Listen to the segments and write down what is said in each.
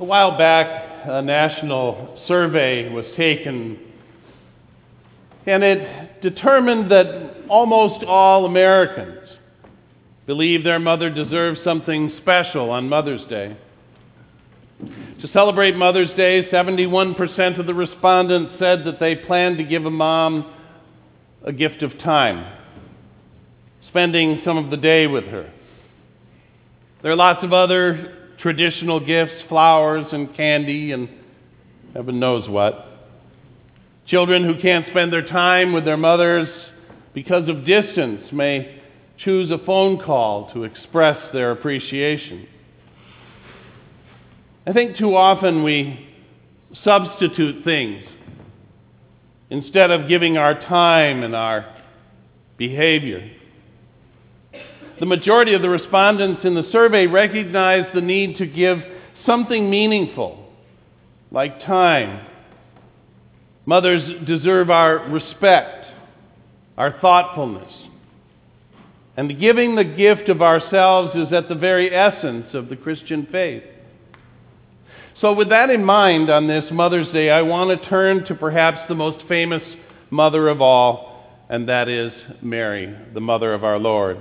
while back, a national survey was taken, and it determined that almost all Americans believe their mother deserves something special on Mother's Day. To celebrate Mother's Day, 71% of the respondents said that they plan to give a mom a gift of time, spending some of the day with her. There are lots of other traditional gifts, flowers and candy and heaven knows what. Children who can't spend their time with their mothers because of distance may choose a phone call to express their appreciation. I think too often we substitute things instead of giving our time and our behavior. The majority of the respondents in the survey recognized the need to give something meaningful, like time. Mothers deserve our respect, our thoughtfulness. And giving the gift of ourselves is at the very essence of the Christian faith. So with that in mind, on this Mother's Day, I want to turn to perhaps the most famous mother of all, and that is Mary, the mother of our Lord.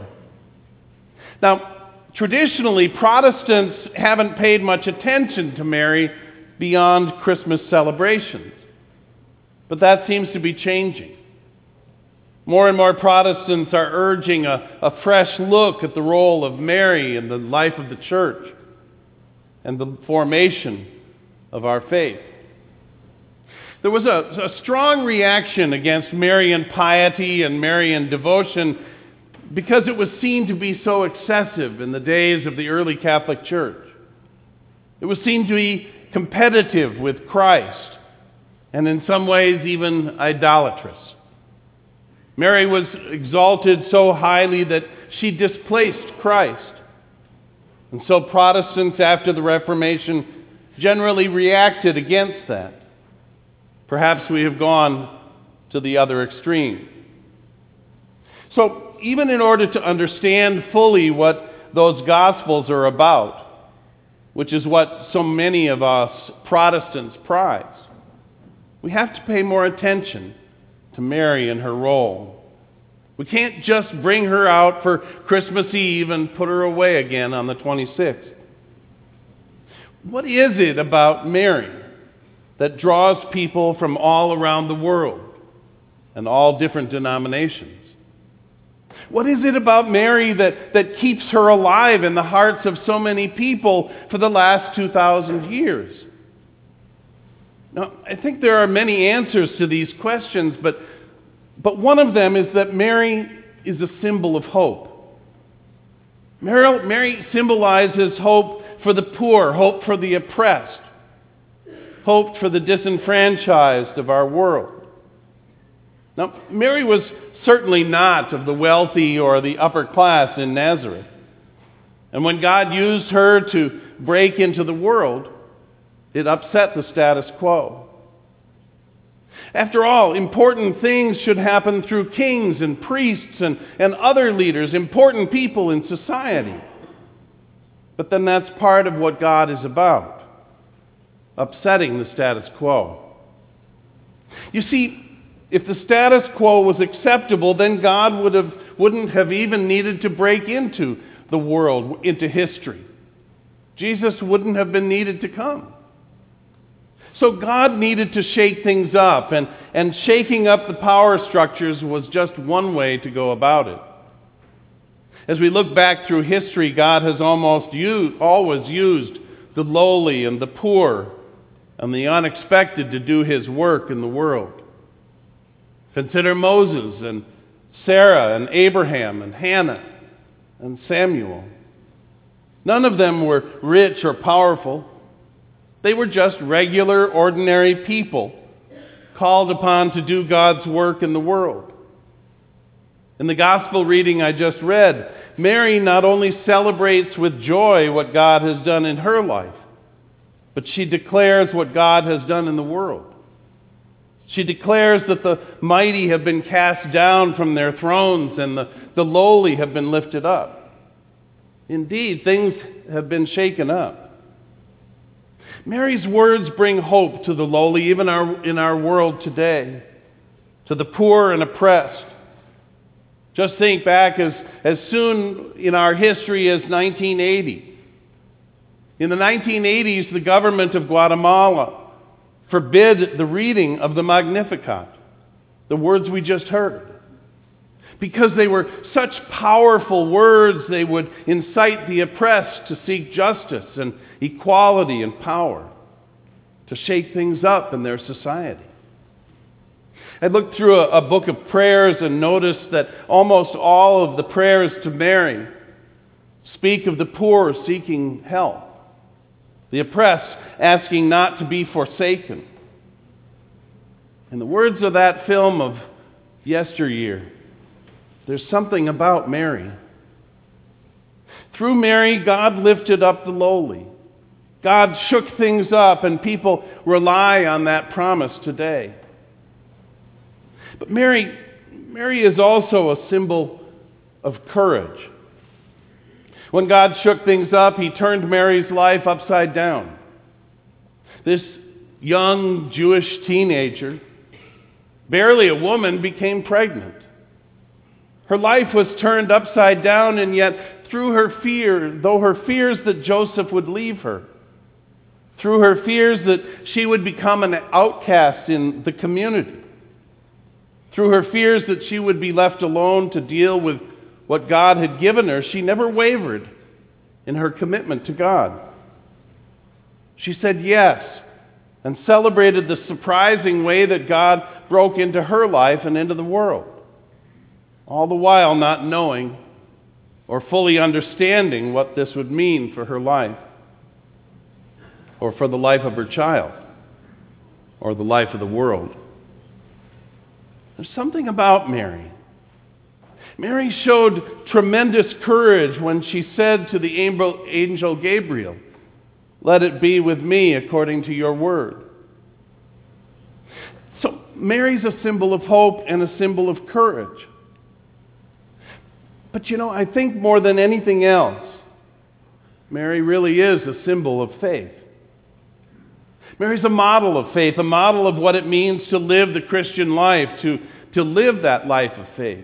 Now, traditionally, Protestants haven't paid much attention to Mary beyond Christmas celebrations, but that seems to be changing. More and more Protestants are urging a fresh look at the role of Mary in the life of the church and the formation of our faith. There was a strong reaction against Marian piety and Marian devotion because it was seen to be so excessive in the days of the early Catholic Church. It was seen to be competitive with Christ and in some ways even idolatrous. Mary was exalted so highly that she displaced Christ. And so Protestants after the Reformation generally reacted against that. Perhaps we have gone to the other extreme. So even in order to understand fully what those Gospels are about, which is what so many of us Protestants prize, we have to pay more attention to Mary and her role. We can't just bring her out for Christmas Eve and put her away again on the 26th. What is it about Mary that draws people from all around the world and all different denominations? What is it about Mary that keeps her alive in the hearts of so many people for the last 2,000 years? Now, I think there are many answers to these questions, but one of them is that Mary is a symbol of hope. Mary symbolizes hope for the poor, hope for the oppressed, hope for the disenfranchised of our world. Now, Mary was certainly not of the wealthy or the upper class in Nazareth. And when God used her to break into the world, it upset the status quo. After all, important things should happen through kings and priests and other leaders, important people in society. But then that's part of what God is about, upsetting the status quo. You see, if the status quo was acceptable, then God wouldn't have even needed to break into the world, into history. Jesus wouldn't have been needed to come. So God needed to shake things up, and shaking up the power structures was just one way to go about it. As we look back through history, God has always used the lowly and the poor and the unexpected to do his work in the world. Consider Moses and Sarah and Abraham and Hannah and Samuel. None of them were rich or powerful. They were just regular, ordinary people called upon to do God's work in the world. In the gospel reading I just read, Mary not only celebrates with joy what God has done in her life, but she declares what God has done in the world. She declares that the mighty have been cast down from their thrones and the lowly have been lifted up. Indeed, things have been shaken up. Mary's words bring hope to the lowly, even in our world today, to the poor and oppressed. Just think back as soon in our history as 1980. In the 1980s, the government of Guatemala forbid the reading of the Magnificat, the words we just heard. Because they were such powerful words, they would incite the oppressed to seek justice and equality and power, to shake things up in their society. I looked through a book of prayers and noticed that almost all of the prayers to Mary speak of the poor seeking help, the oppressed asking not to be forsaken. In the words of that film of yesteryear, there's something about Mary. Through Mary, God lifted up the lowly. God shook things up, and people rely on that promise today. But Mary is also a symbol of courage. When God shook things up, he turned Mary's life upside down. This young Jewish teenager, barely a woman, became pregnant. Her life was turned upside down, and yet through her fear, though her fears that Joseph would leave her, through her fears that she would become an outcast in the community, through her fears that she would be left alone to deal with what God had given her, she never wavered in her commitment to God. She said yes and celebrated the surprising way that God broke into her life and into the world, all the while not knowing or fully understanding what this would mean for her life, or for the life of her child, or the life of the world. There's something about Mary. Mary showed tremendous courage when she said to the angel Gabriel, "Let it be with me according to your word." So Mary's a symbol of hope and a symbol of courage. But I think more than anything else, Mary really is a symbol of faith. Mary's a model of faith, a model of what it means to live the Christian life, to live that life of faith.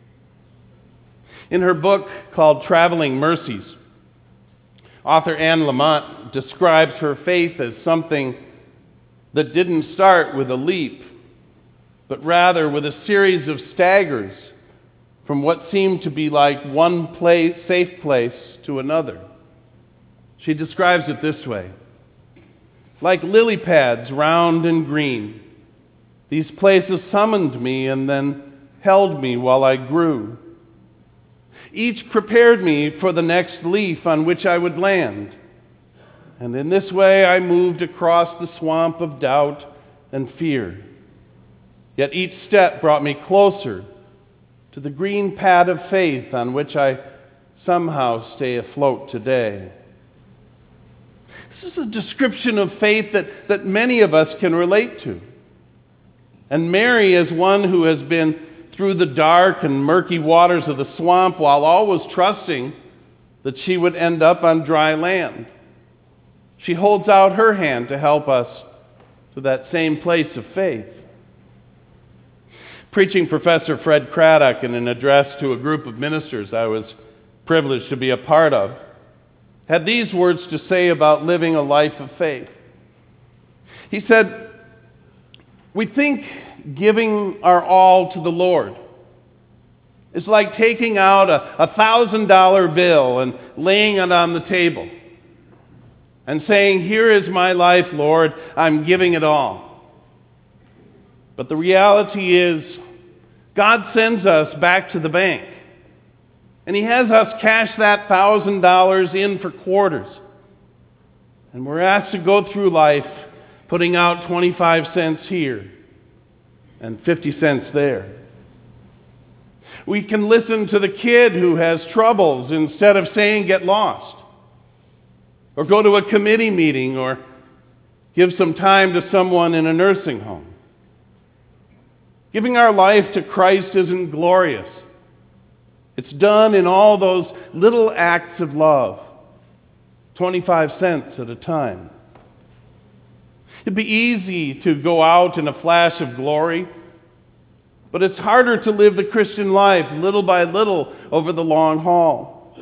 In her book called Traveling Mercies, author Anne Lamott describes her faith as something that didn't start with a leap, but rather with a series of staggers from what seemed to be like one safe place to another. She describes it this way: like lily pads, round and green, these places summoned me and then held me while I grew. Each prepared me for the next leaf on which I would land. And in this way I moved across the swamp of doubt and fear. Yet each step brought me closer to the green pad of faith on which I somehow stay afloat today. This is a description of faith that many of us can relate to. And Mary is one who has been through the dark and murky waters of the swamp while always trusting that she would end up on dry land. She holds out her hand to help us to that same place of faith. Preaching professor Fred Craddock, in an address to a group of ministers I was privileged to be a part of, had these words to say about living a life of faith. He said, "We think giving our all to the Lord is like taking out a $1,000 bill and laying it on the table and saying, 'Here is my life, Lord, I'm giving it all.' But the reality is, God sends us back to the bank, and he has us cash that $1,000 in for quarters. And we're asked to go through life putting out 25 cents here and 50 cents there. We can listen to the kid who has troubles instead of saying get lost, or go to a committee meeting, or give some time to someone in a nursing home. Giving our life to Christ isn't glorious. It's done in all those little acts of love, 25 cents at a time. It'd be easy to go out in a flash of glory, but it's harder to live the Christian life little by little over the long haul.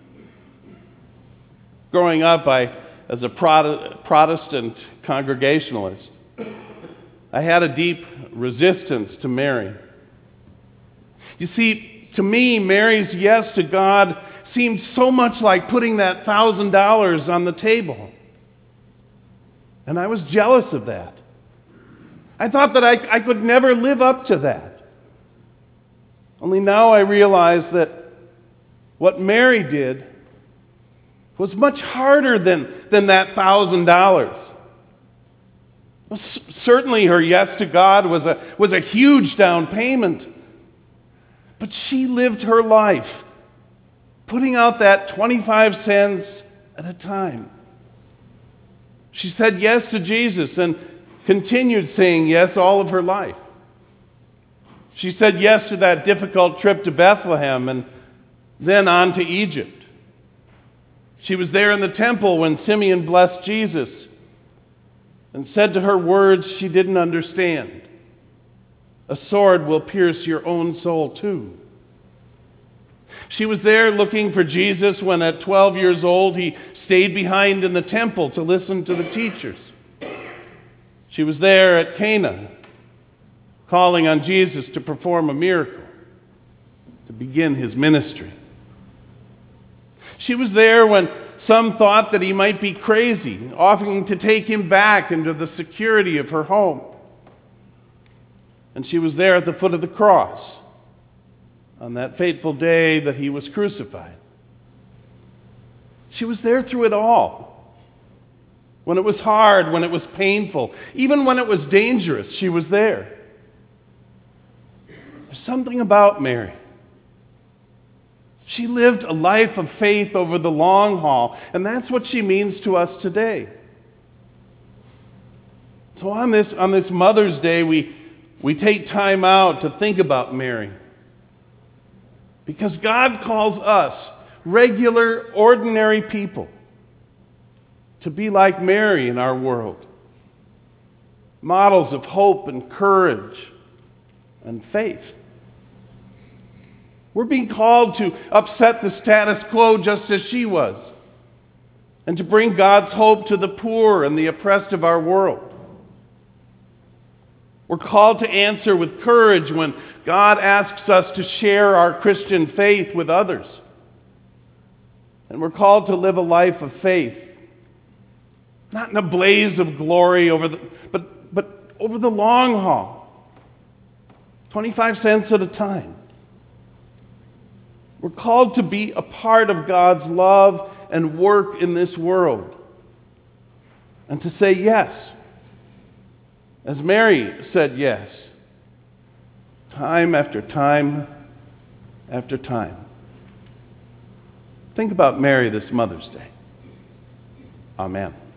Growing up, as a Protestant Congregationalist, I had a deep resistance to Mary. You see, to me, Mary's yes to God seemed so much like putting that $1,000 on the table. And I was jealous of that. I thought that I could never live up to that. Only now I realize that what Mary did was much harder than that $1,000. Well, certainly her yes to God was a huge down payment. But she lived her life putting out that 25 cents at a time. She said yes to Jesus and continued saying yes all of her life. She said yes to that difficult trip to Bethlehem and then on to Egypt. She was there in the temple when Simeon blessed Jesus and said to her words she didn't understand, "A sword will pierce your own soul too." She was there looking for Jesus when at 12 years old he stayed behind in the temple to listen to the teachers. She was there at Cana calling on Jesus to perform a miracle, to begin his ministry. She was there when some thought that he might be crazy, offering to take him back into the security of her home. And she was there at the foot of the cross on that fateful day that he was crucified. She was there through it all. When it was hard, when it was painful, even when it was dangerous, she was there. There's something about Mary. She lived a life of faith over the long haul, and that's what she means to us today. So on this Mother's Day, we take time out to think about Mary. Because God calls us, regular, ordinary people, to be like Mary in our world. Models of hope and courage and faith. We're being called to upset the status quo just as she was, and to bring God's hope to the poor and the oppressed of our world. We're called to answer with courage when God asks us to share our Christian faith with others. And we're called to live a life of faith, not in a blaze of glory but over the long haul, 25 cents at a time. We're called to be a part of God's love and work in this world, and to say yes, as Mary said yes, time after time after time. Think about Mary this Mother's Day. Amen.